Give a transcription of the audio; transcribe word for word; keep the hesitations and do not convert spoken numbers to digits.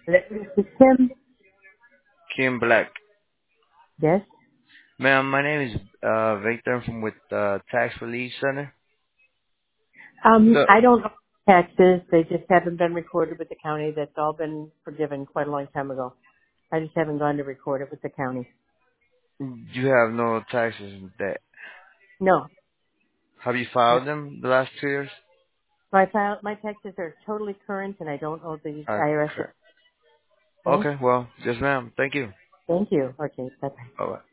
This is Kim. Kim Black. Yes. Ma'am, my name is uh, Victor. I'm from with uh, Tax Relief Center. Um, The, I don't know taxes. They just haven't been recorded with the county. That's all been forgiven quite a long time ago. I just haven't gone to record it with the county. you have no taxes in debt. No. Have you No. filed them the last two years? My file, my taxes are totally current, and I don't owe the I R S. Okay. Okay. Okay, well, yes ma'am. Thank you. Thank you. Okay. Bye bye. Bye-bye.